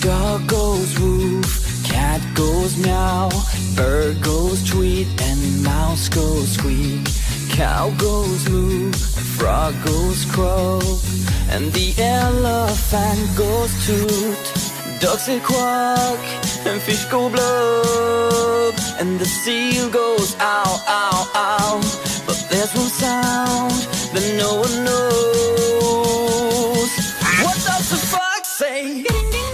Dog goes woof, cat goes meow, bird goes tweet, and mouse goes squeak. Cow goes moo, and frog goes croak, and the elephant goes toot. Ducks say quack, and fish go blub, and the seal goes ow, ow, ow. But there's one sound that no one knows. What does the fox say?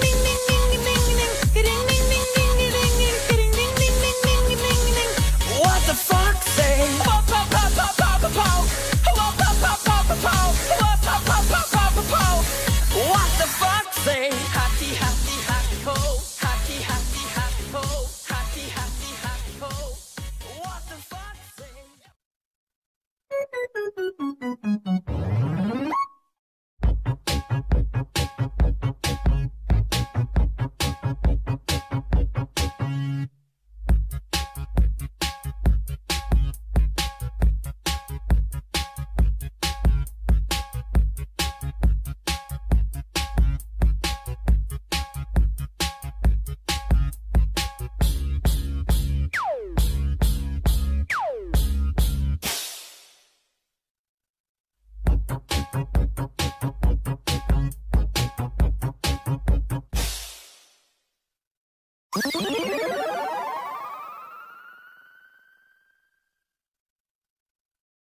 What the fox say? What the fox say? Happy, happy, happy ho. Happy, happy, happy ho. Happy, happy, happy ho. What the fox say?